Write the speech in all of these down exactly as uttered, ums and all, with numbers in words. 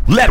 Let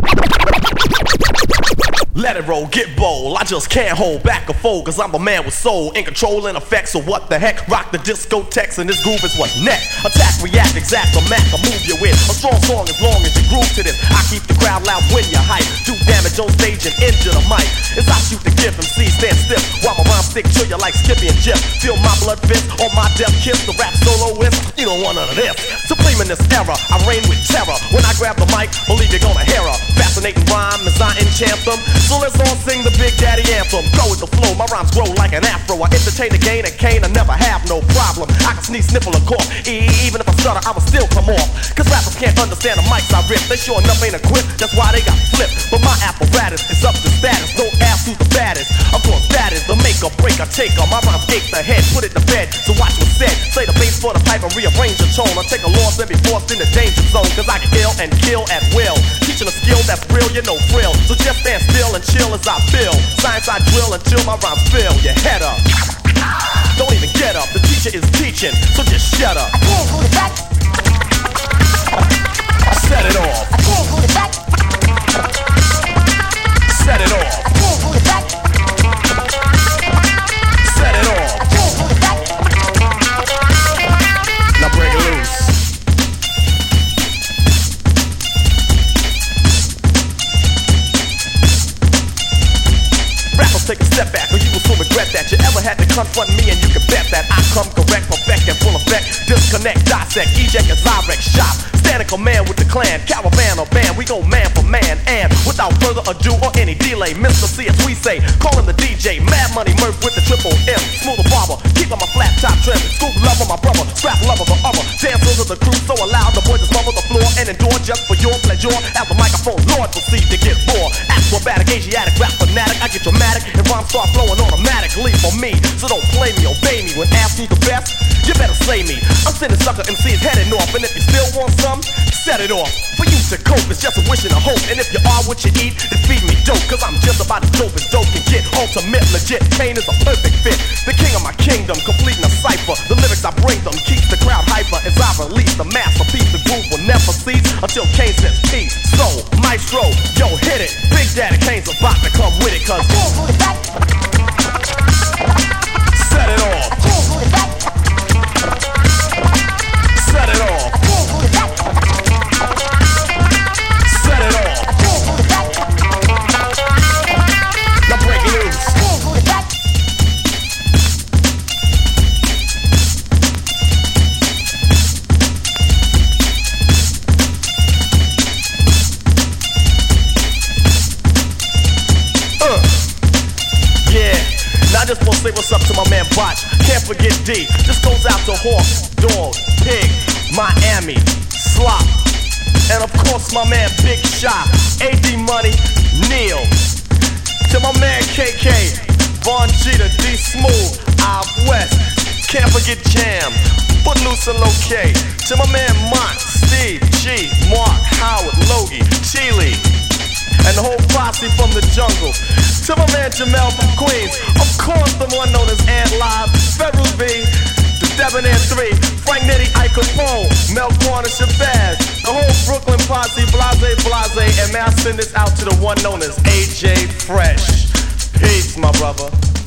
Let it roll, get bold. I just can't hold back or fold, cause I'm a man with soul, in control and effects. So what the heck? Rock the discotheques, and this groove is what's next. Attack, react, exact, the Mac, I move you with a strong song as long as you groove to this. I keep the crowd loud when you hype. Do damage on stage and injure the mic. As I shoot the gift, M C stand stiff while my rhymes stick to you like Skippy and Jeff. Feel my blood fist on my death kiss. The rap soloist, you don't want none of this. Supreme in this era, I reign with terror. When I grab the mic, believe you're gonna hear her. Fascinating rhyme as I enchant them. So let's all sing the Big Daddy anthem. Go with the flow, my rhymes grow like an afro. I entertain the gain and cane, I never have no problem. I can sneeze, sniffle, or cough. E even if I stutter, I will still come off. Cause rappers can't understand the mics I rip. They sure enough ain't equipped, that's why they got flipped. But my apparatus is up to status. Don't ask who's the baddest. Of course that is the make or break or taker. My rhymes ache the head, put it to bed. So watch what's said. Say the bass for the pipe and rearrange the tone. I take a loss and be forced in the danger zone. Cause I can kill and kill at will. Teaching a skill that's real, you know frill. So just stand still and chill as I feel. Science I drill until my rhymes fill your head up. Don't even get up, the teacher is teaching, so just shut up. I can't go to back. Set it off. I can't go to back. Set it off. I can't go to back. Set it off. I can't go to back. Now break it loose. Take a step back or you will soon regret that you ever had to confront me, and you can bet that I come correct, perfect, and full effect. Disconnect, dissect, eject as I wreck shop. Stand in command with the clan, caravan or band. We go man for man, and without further ado or any delay, Mister C as we say, call him the D J. Mad Money Murph with the triple M. Smooth barber, keep on my flat top trim. Scoop lover, my brother, scrap lover, the other. Dancers of the crew so loud, the boys just smother the floor and endure just for your pleasure. As the microphone, Lord, proceed to get more. Acrobatic, Asiatic, rap fanatic, I get dramatic. And rhymes start flowing automatically for me. So don't play me, obey me. When asked who's the best, you better slay me. I'm sending sucker M Cs heading off. And if you still want some, set it off. For you to cope, it's just a wish and a hope. And if you are what you eat, then feed me dope. Cause I'm just about as dope as dope can get. Ultimate, legit, Kane is a perfect fit. The king of my kingdom, completing a cipher. The lyrics I bring them keeps the crowd hyper. As I release the masterpiece, the groove will never cease until Kane says peace. So, maestro, yo, hit it. Big Daddy Kane's about to come with it. Cause I can't go to back. set it off. I can't go to back. Set it off. I can't go to back. Set it off. I can't go to back. Now break it loose. I can't go to back. Uh. Yeah. Now I just wanna say what's up to my man Botch. Can't forget D. This goes out to Horse, Dog, Pig, Miami, Slop, and of course my man Big Shot, A D Money, Neil. To my man K K, Von Jeter, D Smooth, Out West. Can't forget Jam, Footloose and Low-K. To my man Mont, Steve, G, Mark, Howard, Logie, Chile, and the whole posse from the jungle. To my man Jamel from Queens, of course the one known as Ant Live, Ferru B, the Debonair three, Frank Nitty, Ike Capone, Mel Corner, Shabazz, the whole Brooklyn posse, Blase Blase, and may I send this out to the one known as A J Fresh. Peace, my brother.